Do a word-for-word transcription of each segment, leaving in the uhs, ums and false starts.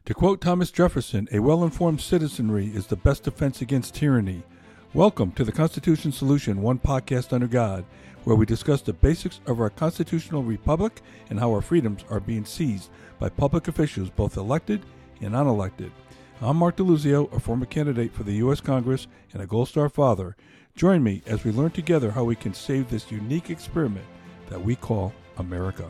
To quote Thomas Jefferson, a well-informed citizenry is the best defense against tyranny. Welcome to the Constitution Solution, one podcast under God, where we discuss the basics of our constitutional republic and how our freedoms are being seized by public officials, both elected and unelected. I'm Mark DeLuzio, a former candidate for the U S Congress and a Gold Star father. Join me as we learn together how we can save this unique experiment that we call America.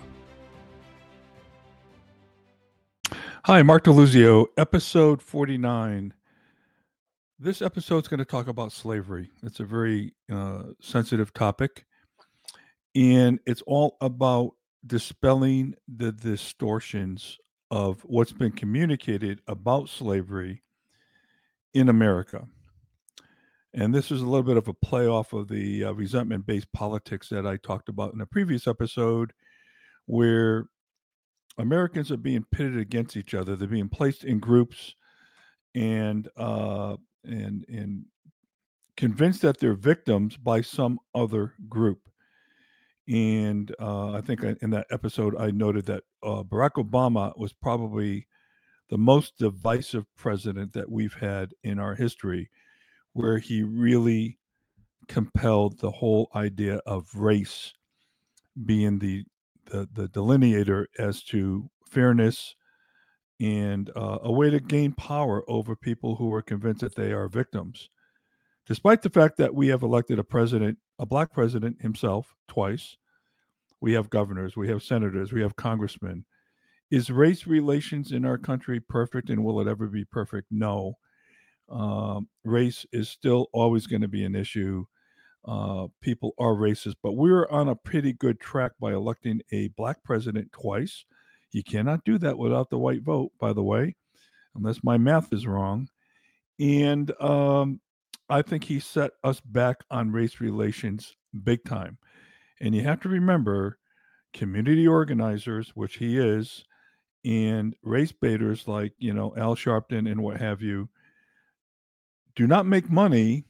Hi, Mark DeLuzio, episode forty-nine. This episode is going to talk about slavery. It's a very uh, sensitive topic, and it's all about dispelling the distortions of what's been communicated about slavery in America. And this is a little bit of a play off of the uh, resentment-based politics that I talked about in a previous episode, where Americans are being pitted against each other. They're being placed in groups and uh, and and convinced that they're victims by some other group. And uh, I think in that episode I noted that uh, Barack Obama was probably the most divisive president that we've had in our history, where he really compelled the whole idea of race being the the, the delineator as to fairness and uh, a way to gain power over people who are convinced that they are victims. Despite the fact that we have elected a president, a black president himself, twice, we have governors, we have senators, we have congressmen. Is race relations in our country perfect, and will it ever be perfect? No. Um, race is still always going to be an issue. Uh, people are racist, but we're on a pretty good track by electing a black president twice. You cannot do that without the white vote, by the way, unless my math is wrong. And um, I think he set us back on race relations big time. And you have to remember, community organizers, which he is, and race baiters like, you know, Al Sharpton and what have you, do not make money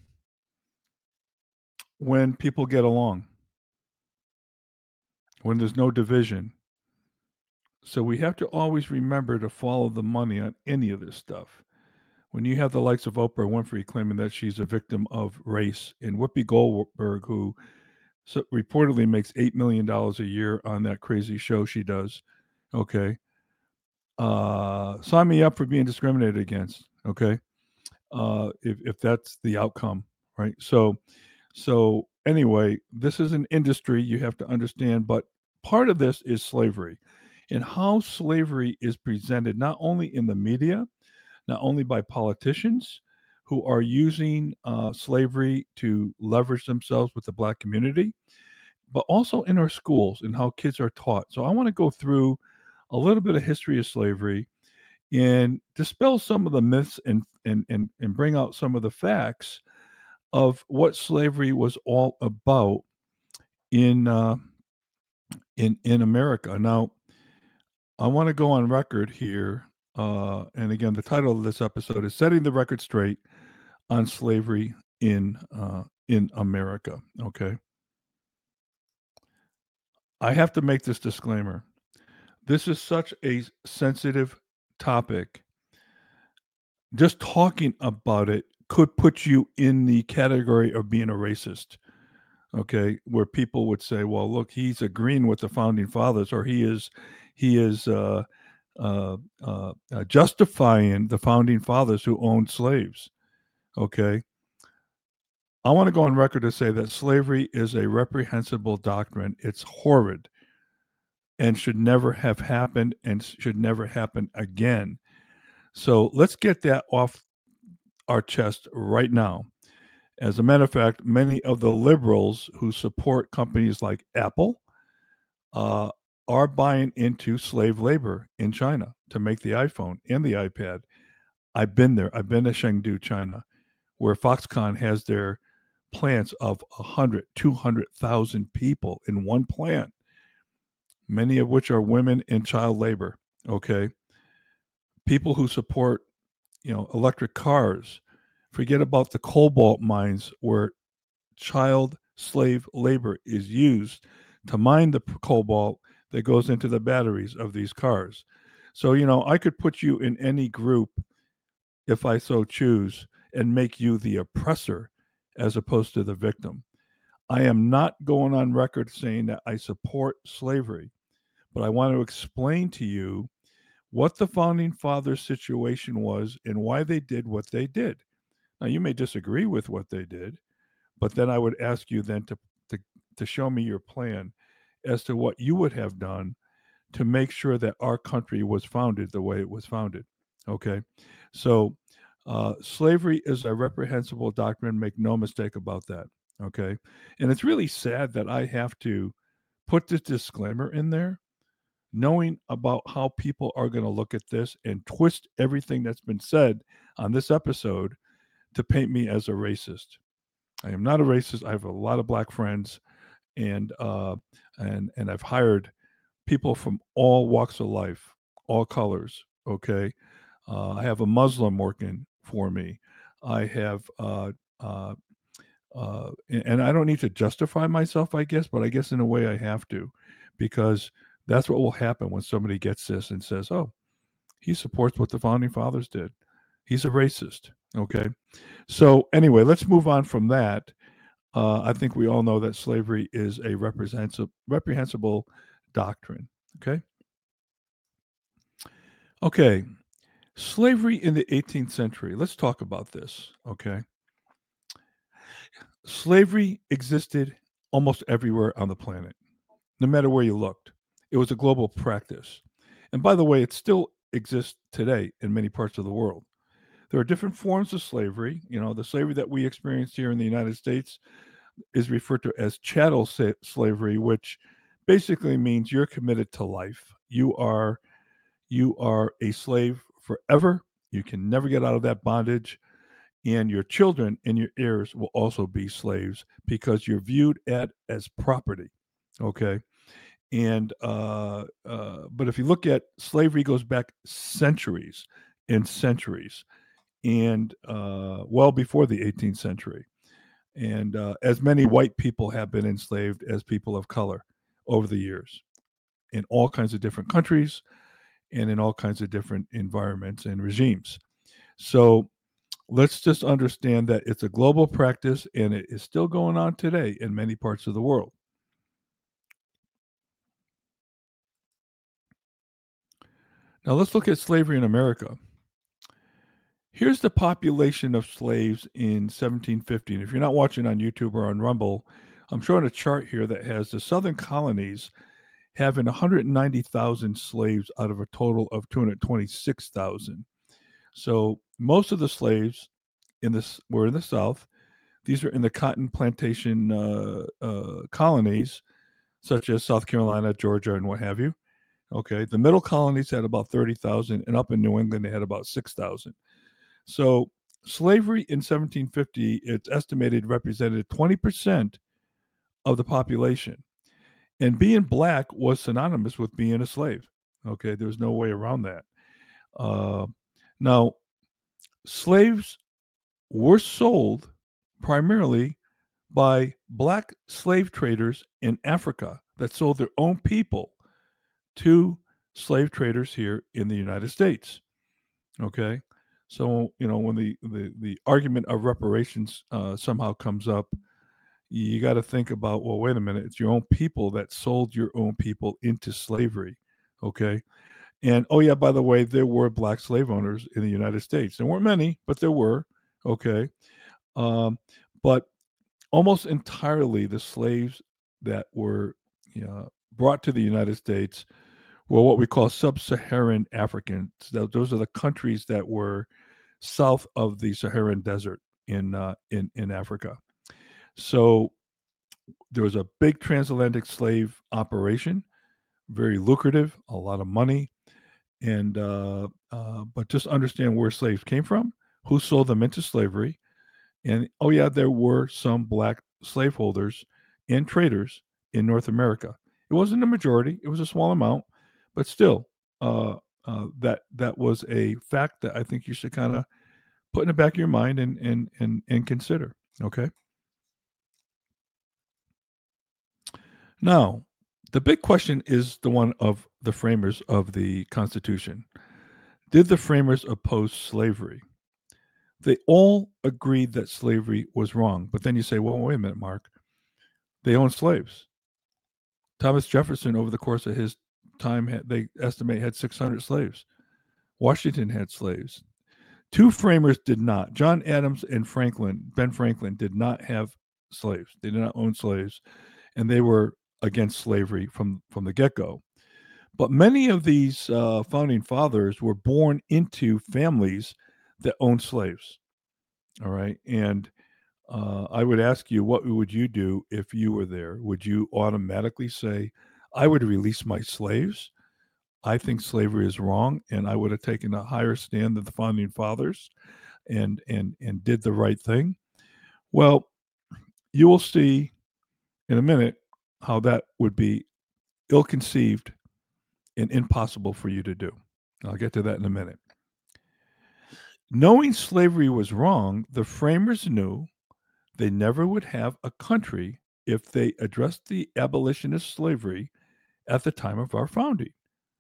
when people get along, when there's no division. So we have to always remember to follow the money on any of this stuff. When you have the likes of Oprah Winfrey claiming that she's a victim of race, and Whoopi Goldberg, who so reportedly makes eight million dollars a year on that crazy show she does, okay, uh, sign me up for being discriminated against, okay, uh, if, if that's the outcome, right? So, so anyway, this is an industry you have to understand, but part of this is slavery and how slavery is presented not only in the media, not only by politicians who are using uh, slavery to leverage themselves with the black community, but also in our schools and how kids are taught. So I want to go through a little bit of history of slavery and dispel some of the myths and and and, and bring out some of the facts of what slavery was all about in uh, in in America. Now, I want to go on record here, uh, and again, the title of this episode is "Setting the Record Straight on Slavery in uh, in America." Okay, I have to make this disclaimer. This is such a sensitive topic. Just talking about it could put you in the category of being a racist, okay, where people would say, well, look, he's agreeing with the founding fathers, or he is he is uh, uh, uh, uh, justifying the founding fathers who owned slaves, okay. I want to go on record to say that slavery is a reprehensible doctrine. It's horrid and should never have happened and should never happen again. So let's get that off our chest right now. As a matter of fact, many of the liberals who support companies like Apple uh, are buying into slave labor in China to make the iPhone and the iPad. I've been there. I've been to Chengdu, China, where Foxconn has their plants of one hundred, two hundred thousand people in one plant, many of which are women in child labor, okay? People who support, you know, electric cars, forget about the cobalt mines where child slave labor is used to mine the cobalt that goes into the batteries of these cars. So, you know, I could put you in any group if I so choose and make you the oppressor as opposed to the victim. I am not going on record saying that I support slavery, but I want to explain to you what the founding fathers' situation was and why they did what they did. Now, you may disagree with what they did, but then I would ask you then to, to, to show me your plan as to what you would have done to make sure that our country was founded the way it was founded. Okay. So, uh, slavery is a reprehensible doctrine. Make no mistake about that. Okay. And it's really sad that I have to put this disclaimer in there, knowing about how people are going to look at this and twist everything that's been said on this episode to paint me as a racist. I am not a racist. I have a lot of black friends, and uh, and and I've hired people from all walks of life, all colors. Okay, uh, I have a Muslim working for me. I have, uh, uh, uh, and I don't need to justify myself, I guess, but I guess in a way I have to, because that's what will happen when somebody gets this and says, "Oh, he supports what the founding fathers did. He's a racist." Okay, so anyway, let's move on from that. Uh, I think we all know that slavery is a reprehensible, reprehensible doctrine. Okay. Okay. Slavery in the eighteenth century. Let's talk about this. Okay. Slavery existed almost everywhere on the planet, no matter where you looked. It was a global practice. And by the way, it still exists today in many parts of the world. There are different forms of slavery. You know, the slavery that we experienced here in the United States is referred to as chattel sa- slavery, which basically means you're committed to life. You are you are a slave forever. You can never get out of that bondage, and your children and your heirs will also be slaves because you're viewed at as property. Okay, and uh, uh, but if you look at slavery, goes back centuries and centuries, and uh, well before the eighteenth century. And uh, as many white people have been enslaved as people of color over the years in all kinds of different countries and in all kinds of different environments and regimes. So let's just understand that it's a global practice and it is still going on today in many parts of the world. Now let's look at slavery in America. Here's the population of slaves in seventeen fifty. And if you're not watching on YouTube or on Rumble, I'm showing a chart here that has the southern colonies having one hundred ninety thousand slaves out of a total of two hundred twenty-six thousand. So most of the slaves in this were in the South. These are in the cotton plantation uh, uh, colonies, such as South Carolina, Georgia, and what have you. Okay, the middle colonies had about thirty thousand, and up in New England, they had about six thousand. So slavery in seventeen fifty, it's estimated represented twenty percent of the population. And being black was synonymous with being a slave. Okay, there was no way around that. Uh, now, slaves were sold primarily by black slave traders in Africa that sold their own people to slave traders here in the United States. Okay, so you know when the the, the argument of reparations uh, somehow comes up, you got to think about, well, wait a minute, it's your own people that sold your own people into slavery. Okay, and oh yeah, by the way, there were black slave owners in the United States. There weren't many, but there were. Okay, um, but almost entirely the slaves that were, you know, brought to the United States were what we call sub-Saharan Africans. Those are the countries that were south of the Saharan Desert in uh, in in Africa. So there was a big transatlantic slave operation, very lucrative, a lot of money, and uh, uh, but just understand where slaves came from, who sold them into slavery, and oh yeah, there were some black slaveholders and traders in North America. It wasn't a majority; it was a small amount, but still, uh, uh, that that was a fact that I think you should kind of put in the back of your mind and and and and consider. Okay. Now, the big question is the one of the framers of the Constitution? Did the framers oppose slavery? They all agreed that slavery was wrong. But then you say, well, wait a minute, Mark. They owned slaves. Thomas Jefferson, over the course of his time, had, they estimate had six hundred slaves. Washington had slaves. Two framers did not. John Adams and Franklin, Ben Franklin, did not have slaves. They did not own slaves, and they were against slavery from, from the get-go. But many of these uh, founding fathers were born into families that owned slaves. All right. And uh, I would ask you, what would you do if you were there? Would you automatically say, I would release my slaves? I think slavery is wrong, and I would have taken a higher stand than the founding fathers and and and did the right thing. Well, you will see in a minute how that would be ill-conceived and impossible for you to do. I'll get to that in a minute. Knowing slavery was wrong, the framers knew they never would have a country if they addressed the abolitionist slavery at the time of our founding.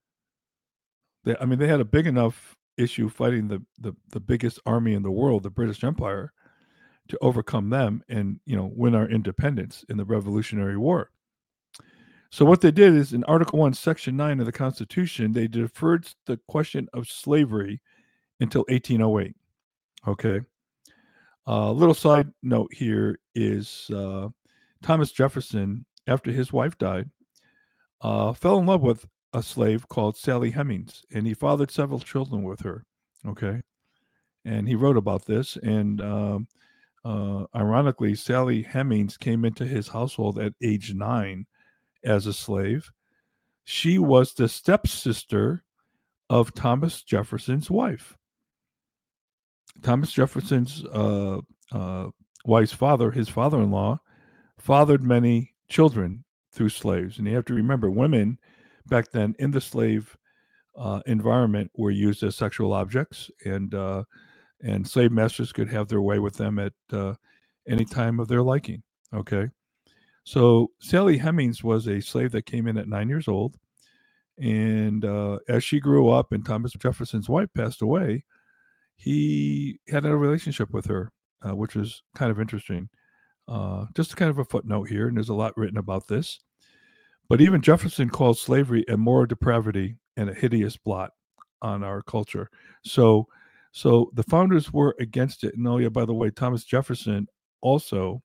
They, I mean, they had a big enough issue fighting the, the, the biggest army in the world, the British Empire, to overcome them and, you know, win our independence in the Revolutionary War. So what they did is in Article one, Section nine of the Constitution, they deferred the question of slavery until eighteen oh eight. Okay. A uh, little side note here is uh, Thomas Jefferson, after his wife died, uh, fell in love with a slave called Sally Hemings, and he fathered several children with her. Okay. And he wrote about this. And um, uh, ironically, Sally Hemings came into his household at age nine as a slave. She was the stepsister of Thomas Jefferson's wife. Thomas Jefferson's uh, uh, wife's father, his father-in-law, fathered many children through slaves. And you have to remember, women back then in the slave uh, environment were used as sexual objects, and uh, and slave masters could have their way with them at uh, any time of their liking. Okay, so Sally Hemings was a slave that came in at nine years old, and uh, as she grew up and Thomas Jefferson's wife passed away, he had a relationship with her, uh, which was kind of interesting. Uh, just kind of a footnote here, and there's a lot written about this. But even Jefferson called slavery a moral depravity and a hideous blot on our culture. So, so the founders were against it. And oh yeah, by the way, Thomas Jefferson also,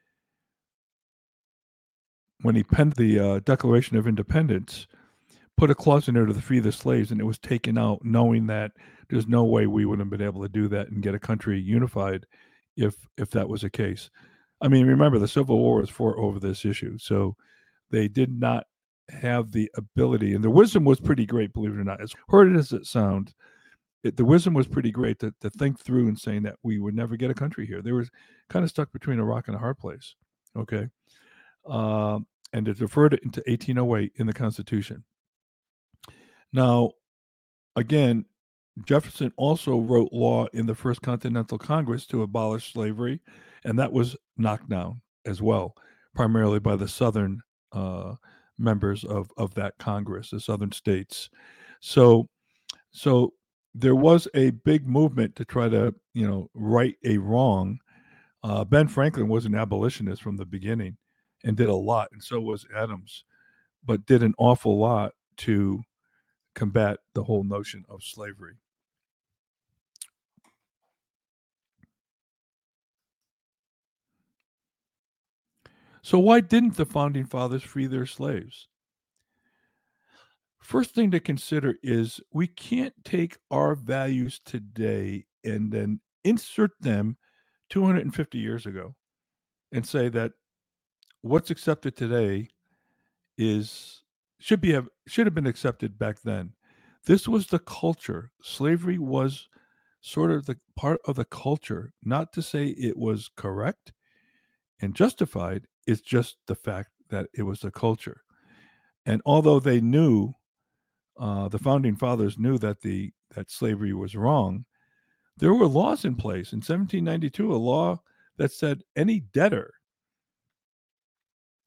when he penned the uh, Declaration of Independence, put a clause in there to free the slaves, and it was taken out, knowing that there's no way we would have been able to do that and get a country unified if if that was the case. I mean, remember, the Civil War was fought over this issue, so they did not have the ability, and the wisdom was pretty great, believe it or not. As hard as it sounds, it, the wisdom was pretty great to, to think through and saying that we would never get a country here. They were kind of stuck between a rock and a hard place, okay? Um, and it deferred it into eighteen oh eight in the Constitution. Now, again, Jefferson also wrote law in the First Continental Congress to abolish slavery, and that was knocked down as well, primarily by the Southern uh, members of, of that Congress, the Southern states. So, so there was a big movement to try to, you know, right a wrong. Uh, Ben Franklin was an abolitionist from the beginning and did a lot, and so was Adams, but did an awful lot to combat the whole notion of slavery. So why didn't the founding fathers free their slaves? First thing to consider is we can't take our values today and then insert them two hundred fifty years ago and say that what's accepted today is should be have should have been accepted back then. This was the culture. Slavery was sort of the part of the culture. Not to say it was correct and justified, it's just the fact that it was the culture. And although they knew, uh, the founding fathers knew that the that slavery was wrong, there were laws in place. In seventeen ninety-two, a law that said any debtor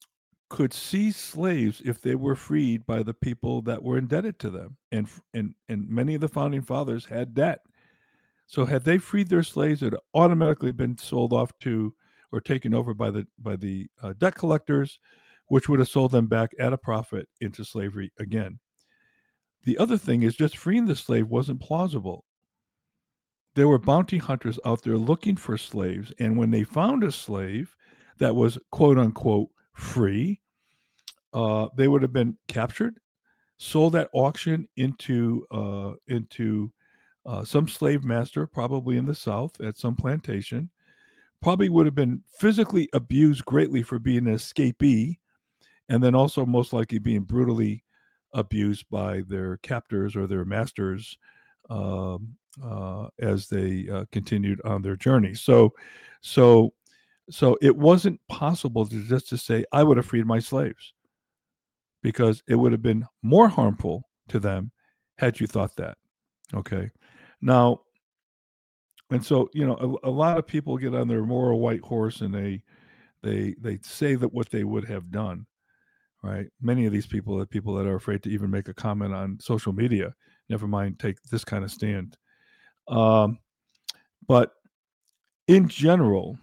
could seize slaves if they were freed by the people that were indebted to them. And, and, and many of the founding fathers had debt. So had they freed their slaves, it had automatically been sold off to or taken over by the by the uh, debt collectors, which would have sold them back at a profit into slavery again. The other thing is just freeing the slave wasn't plausible. There were bounty hunters out there looking for slaves, and when they found a slave that was quote unquote free, uh, they would have been captured, sold at auction into uh, into uh, some slave master, probably in the South at some plantation. Probably would have been physically abused greatly for being an escapee, and then also most likely being brutally abused by their captors or their masters um, uh, as they uh, continued on their journey. So, so, so it wasn't possible to just to say I would have freed my slaves, because it would have been more harmful to them had you thought that. Okay, now, and so you know, a, a lot of people get on their moral white horse and they they they say that what they would have done. Right, many of these people are people that are afraid to even make a comment on social media. Never mind take this kind of stand. Um, but in general,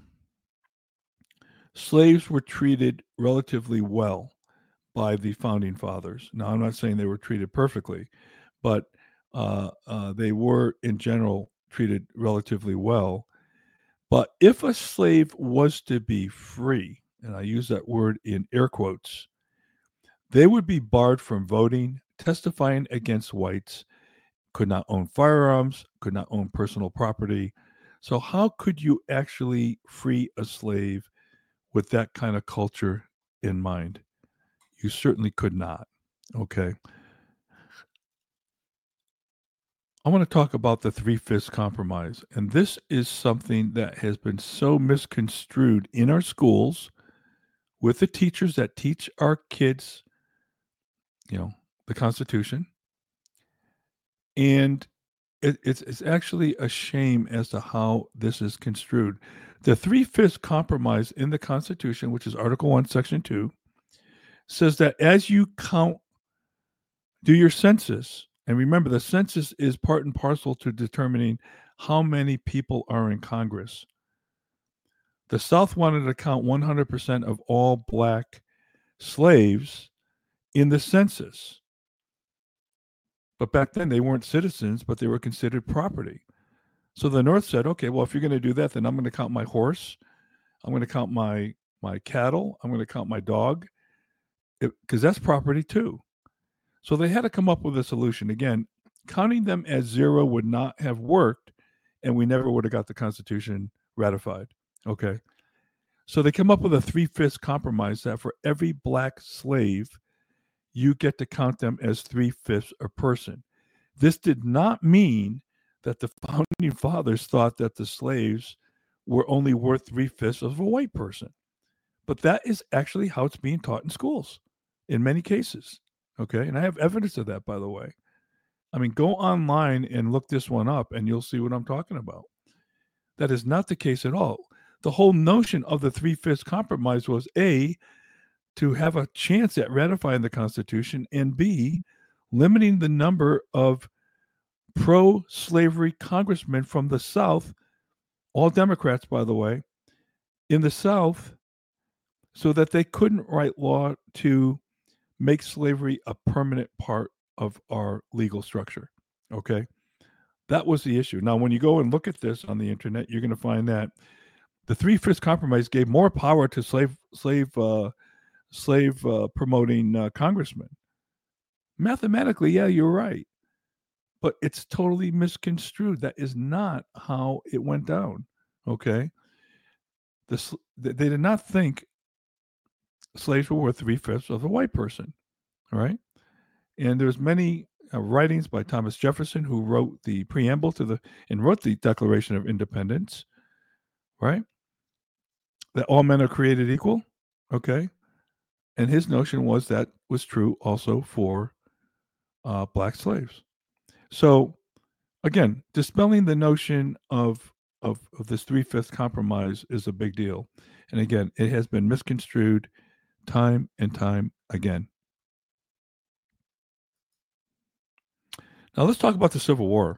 slaves were treated relatively well by the founding fathers. Now, I'm not saying they were treated perfectly, but uh, uh, they were, in general, treated relatively well. But if a slave was to be free, and I use that word in air quotes, they would be barred from voting, testifying against whites, could not own firearms, could not own personal property. So, how could you actually free a slave with that kind of culture in mind? You certainly could not. Okay. I want to talk about the Three Fifths Compromise. And this is something that has been so misconstrued in our schools with the teachers that teach our kids, you know, the Constitution. And it, it's, it's actually a shame as to how this is construed. The Three Fifths Compromise in the Constitution, which is Article one, Section two, says that as you count, do your census, and remember, the census is part and parcel to determining how many people are in Congress. The South wanted to count one hundred percent of all black slaves in the census. But back then, they weren't citizens, but they were considered property. So the North said, okay, well, if you're going to do that, then I'm going to count my horse. I'm going to count my my cattle. I'm going to count my dog, because that's property too. So they had to come up with a solution. Again, counting them as zero would not have worked, and we never would have got the Constitution ratified. Okay. So they come up with a three-fifths compromise that for every black slave, you get to count them as three-fifths a person. This did not mean that the founding fathers thought that the slaves were only worth three-fifths of a white person. But that is actually how it's being taught in schools in many cases. Okay. And I have evidence of that, by the way. I mean, go online and look this one up and you'll see what I'm talking about. That is not the case at all. The whole notion of the Three-Fifths Compromise was A, to have a chance at ratifying the Constitution, and B, limiting the number of pro-slavery congressmen from the South, all Democrats, by the way, in the South, so that they couldn't write law to make slavery a permanent part of our legal structure. Okay. That was the issue. Now, when you go and look at this on the internet, you're going to find that the Three-Fifths Compromise gave more power to slave slave uh, slave uh, promoting uh, congressmen. Mathematically, yeah, you're right, but it's totally misconstrued. That is not how it went down. Okay, this they did not think slaves were worth three-fifths of a white person. All right, and there's many uh, writings by Thomas Jefferson, who wrote the preamble to the and wrote the Declaration of Independence. Right, that all men are created equal. Okay, and his notion was that was true also for uh, black slaves. So again, dispelling the notion of of, of this three-fifths compromise is a big deal. And again, it has been misconstrued time and time again. Now let's talk about the Civil War.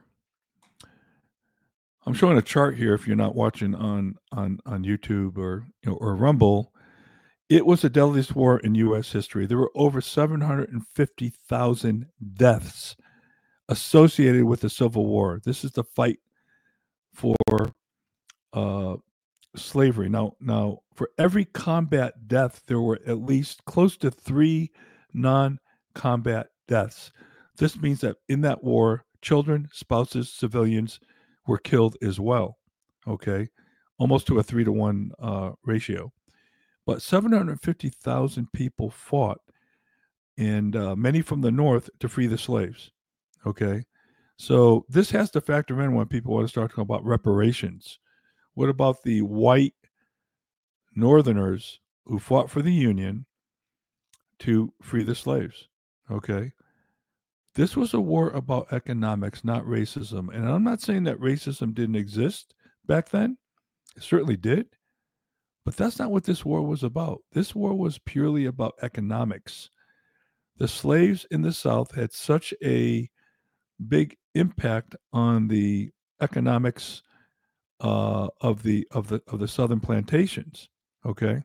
I'm showing a chart here. If you're not watching on on on YouTube or you know or Rumble, it was the deadliest war in U S history. There were over seven hundred fifty thousand deaths associated with the Civil War. This is the fight for uh, slavery. Now, now for every combat death, there were at least close to three non-combat deaths. This means that in that war, children, spouses, civilians were killed as well. Okay, almost to a three to one uh, ratio. But seven hundred fifty thousand people fought, and uh, many from the North, to free the slaves. Okay, so this has to factor in when people want to start talking about reparations. What about the white Northerners who fought for the Union to free the slaves? Okay, this was a war about economics, not racism. And I'm not saying that racism didn't exist back then, it certainly did. But that's not what this war was about. This war was purely about economics. The slaves in the South had such a big impact on the economics uh, of the of the of the southern plantations. Okay,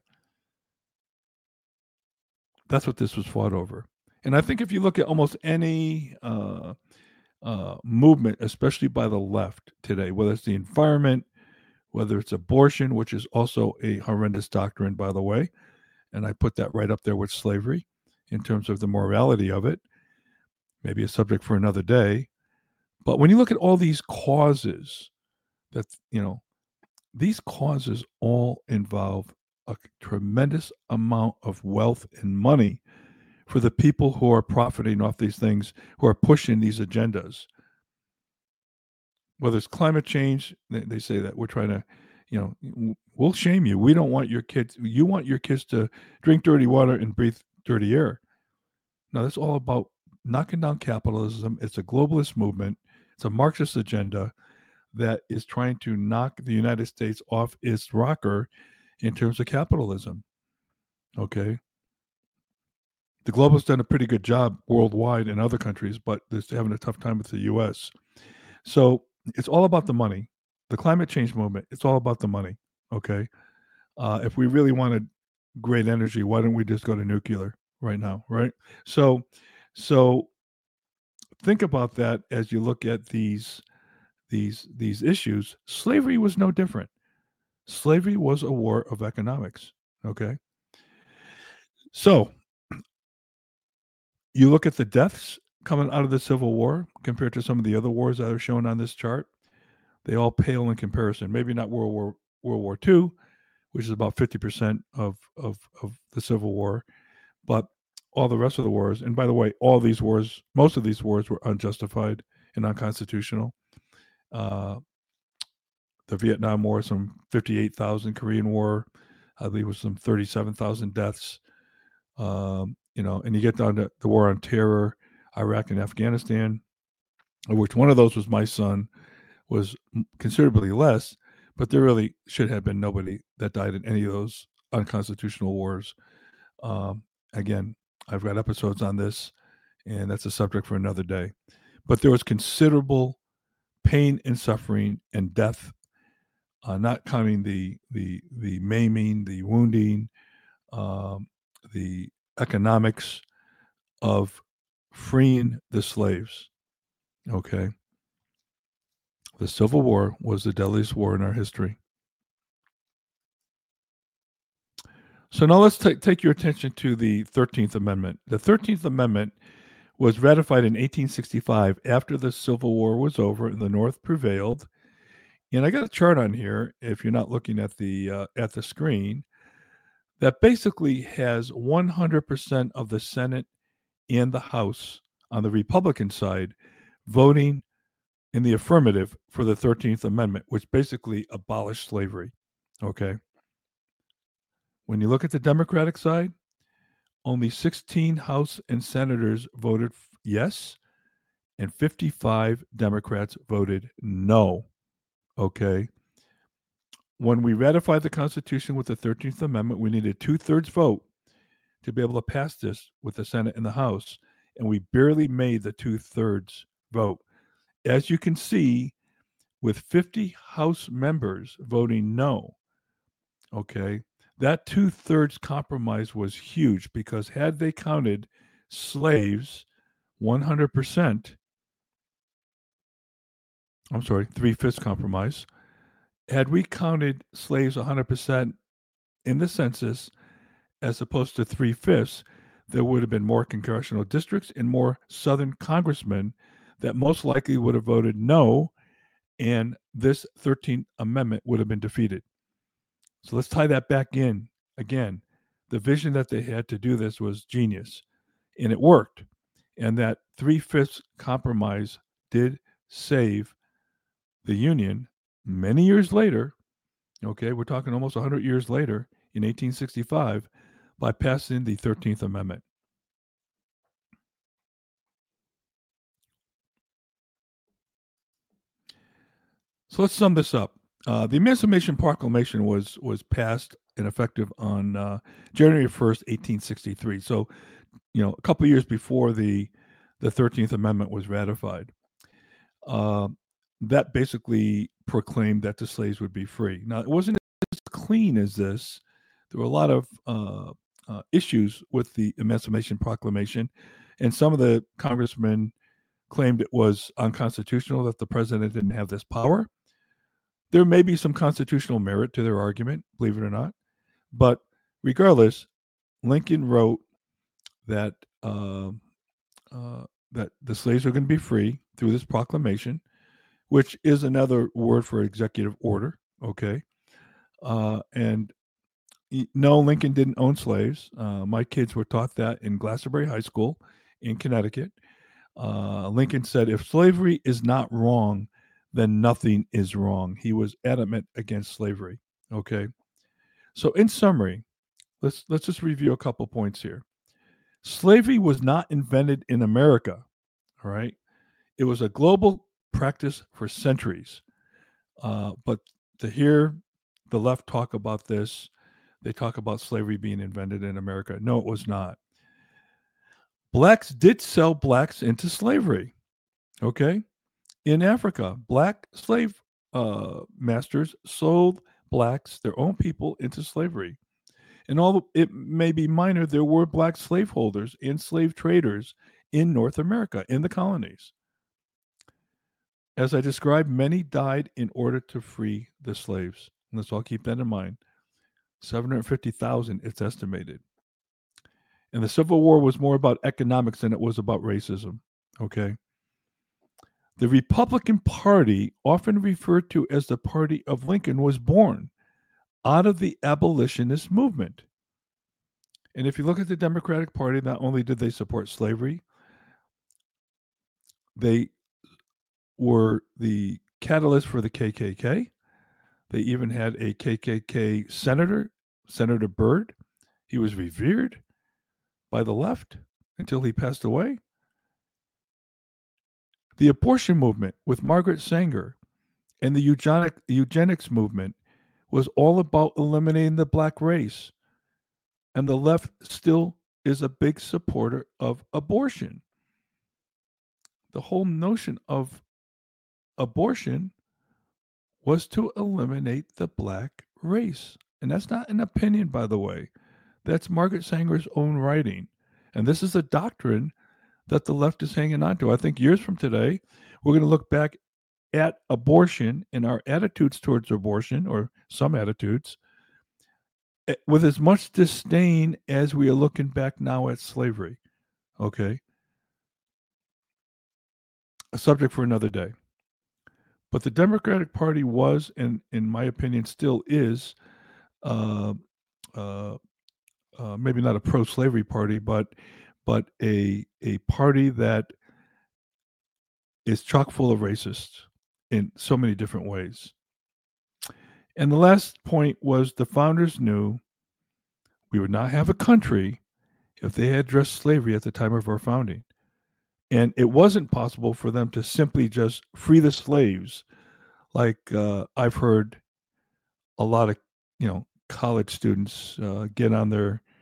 that's what this was fought over. And I think if you look at almost any uh, uh, movement, especially by the left today, whether it's the environment, whether it's abortion, which is also a horrendous doctrine, by the way, and I put that right up there with slavery in terms of the morality of it, maybe a subject for another day. But when you look at all these causes, that, you know, these causes all involve a tremendous amount of wealth and money for the people who are profiting off these things, who are pushing these agendas. Whether it's climate change, they, they say that we're trying to, you know, we'll shame you. We don't want your kids, you want your kids to drink dirty water and breathe dirty air. Now, that's all about knocking down capitalism. It's a globalist movement, it's a Marxist agenda that is trying to knock the United States off its rocker in terms of capitalism. Okay. The globalists done a pretty good job worldwide in other countries, but they're having a tough time with the U S. So it's all about the money. The climate change movement, it's all about the money. Okay. Uh, if we really wanted great energy, why don't we just go to nuclear right now? Right. So, so think about that as you look at these these these issues. Slavery was no different. Slavery was a war of economics. Okay. So you look at the deaths coming out of the Civil War compared to some of the other wars that are shown on this chart. They all pale in comparison. Maybe not World War World War Two, which is about fifty percent of, of of the Civil War, but all the rest of the wars. And by the way, all these wars, most of these wars were unjustified and unconstitutional. Uh, the Vietnam War, some fifty-eight thousand. Korean War, I believe, was some thirty-seven thousand deaths. Um, you know, and you get down to the war on terror, Iraq and Afghanistan, of which one of those was my son, was considerably less, but there really should have been nobody that died in any of those unconstitutional wars. Um, again, I've got episodes on this, and that's a subject for another day. But there was considerable pain and suffering and death, uh, not counting the the the maiming, the wounding, um, the economics of freeing the slaves. Okay. The Civil War was the deadliest war in our history. So now let's t- take your attention to the thirteenth Amendment. The thirteenth Amendment was ratified in eighteen sixty-five after the Civil War was over and the North prevailed. And I got a chart on here, if you're not looking at the uh, at the screen, that basically has one hundred percent of the Senate and the House on the Republican side voting in the affirmative for the thirteenth Amendment, which basically abolished slavery. Okay. When you look at the Democratic side, only sixteen House and senators voted yes, and fifty-five Democrats voted no. Okay. When we ratified the Constitution with the thirteenth Amendment, we needed two thirds vote to be able to pass this with the Senate and the House, and we barely made the two-thirds vote. As you can see, with fifty House members voting no, okay, that two-thirds compromise was huge, because had they counted slaves one hundred percent, I'm sorry, three-fifths compromise, had we counted slaves one hundred percent in the census as opposed to three-fifths, there would have been more congressional districts and more Southern congressmen that most likely would have voted no, and this thirteenth Amendment would have been defeated. So let's tie that back in again. The vision that they had to do this was genius, and it worked. And that three-fifths compromise did save the Union many years later. Okay, we're talking almost one hundred years later, in eighteen sixty-five, by passing the thirteenth Amendment. So let's sum this up. Uh, the Emancipation Proclamation was was passed and effective on uh, January first, eighteen sixty-three. So, you know, a couple of years before the the thirteenth Amendment was ratified. Uh, that basically proclaimed that the slaves would be free. Now, it wasn't as clean as this. There were a lot of uh, uh, issues with the Emancipation Proclamation, and some of the congressmen claimed it was unconstitutional, that the president didn't have this power. There may be some constitutional merit to their argument, believe it or not. But regardless, Lincoln wrote that uh, uh, that the slaves are going to be free through this proclamation, which is another word for executive order. Okay, uh, and no, Lincoln didn't own slaves. Uh, my kids were taught that in Glastonbury High School in Connecticut. Uh, Lincoln said, "If slavery is not wrong, then nothing is wrong." He was adamant against slavery. Okay. So in summary, let's let's just review a couple points here. Slavery was not invented in America. All right. It was a global practice for centuries. Uh, but to hear the left talk about this, they talk about slavery being invented in America. No, it was not. Blacks did sell blacks into slavery. Okay. In Africa, black slave uh, masters sold blacks, their own people, into slavery. And although it may be minor, there were black slaveholders and slave traders in North America, in the colonies. As I described, many died in order to free the slaves. And let's all keep that in mind. seven hundred fifty thousand, it's estimated. And the Civil War was more about economics than it was about racism. Okay. The Republican Party, often referred to as the Party of Lincoln, was born out of the abolitionist movement. And if you look at the Democratic Party, not only did they support slavery, they were the catalyst for the K K K. They even had a K K K senator, Senator Byrd. He was revered by the left until he passed away. The abortion movement with Margaret Sanger and the eugenic, eugenics movement was all about eliminating the black race. And the left still is a big supporter of abortion. The whole notion of abortion was to eliminate the black race. And that's not an opinion, by the way. That's Margaret Sanger's own writing. And this is a doctrine that the left is hanging on to. I think years from today, we're going to look back at abortion and our attitudes towards abortion, or some attitudes, with as much disdain as we are looking back now at slavery. Okay. A subject for another day. But the Democratic Party was, and in my opinion still is, uh, uh, uh, maybe not a pro-slavery party, but but a a party that is chock full of racists in so many different ways. And the last point was the founders knew we would not have a country if they had addressed slavery at the time of our founding. And it wasn't possible for them to simply just free the slaves, like uh, I've heard a lot of, you know, college students uh, get on their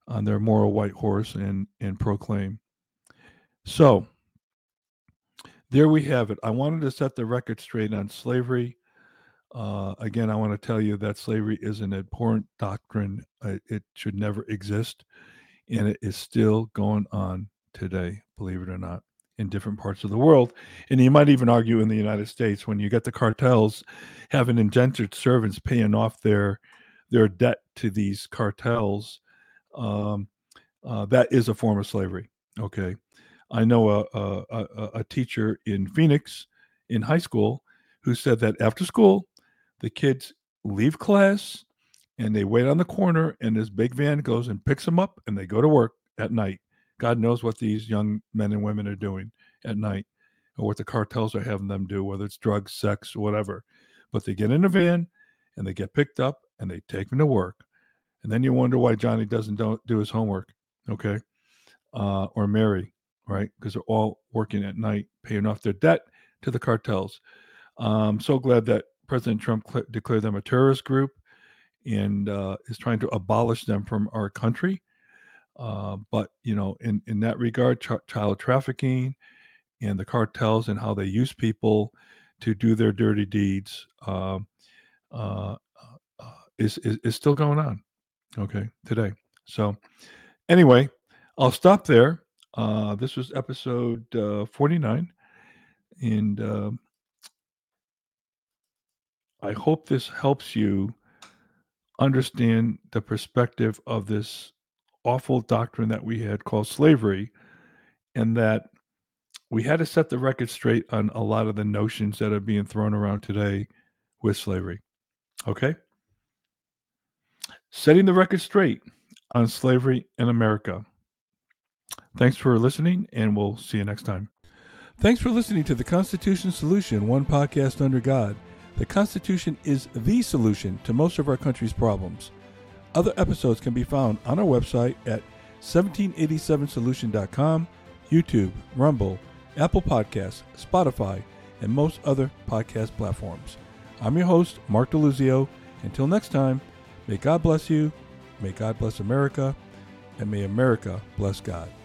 on their moral white horse and, and proclaim. So there we have it. I wanted to set the record straight on slavery. Uh, again, I want to tell you that slavery is an abhorrent doctrine. Uh, it should never exist. And it is still going on today, believe it or not, in different parts of the world. And you might even argue in the United States, when you get the cartels having indentured servants paying off their their debt to these cartels, um, uh, that is a form of slavery. Okay, I know a, a, a, a teacher in Phoenix in high school who said that after school, the kids leave class and they wait on the corner, and this big van goes and picks them up, and they go to work at night. God knows what these young men and women are doing at night, or what the cartels are having them do, whether it's drugs, sex, whatever. But they get in a van, and they get picked up, and they take them to work. And then you wonder why Johnny doesn't don't do his homework, okay? Uh, or Mary, right? Because they're all working at night, paying off their debt to the cartels. I'm so glad that President Trump cl- declared them a terrorist group and uh, is trying to abolish them from our country. Uh, but, you know, in, in that regard, ch- child trafficking and the cartels and how they use people to do their dirty deeds uh, uh, uh, is, is, is still going on, okay, today. So anyway, I'll stop there. Uh, this was episode uh, forty-nine. And uh, I hope this helps you understand the perspective of this awful doctrine that we had called slavery, and that we had to set the record straight on a lot of the notions that are being thrown around today with slavery. Okay? Setting the record straight on slavery in America. Thanks for listening, and we'll see you next time. Thanks for listening to the Constitution Solution, one podcast under God. The Constitution is the solution to most of our country's problems. Other episodes can be found on our website at seventeen eighty-seven solution dot com, YouTube, Rumble, Apple Podcasts, Spotify, and most other podcast platforms. I'm your host, Mark DeLuzio. Until next time, may God bless you, may God bless America, and may America bless God.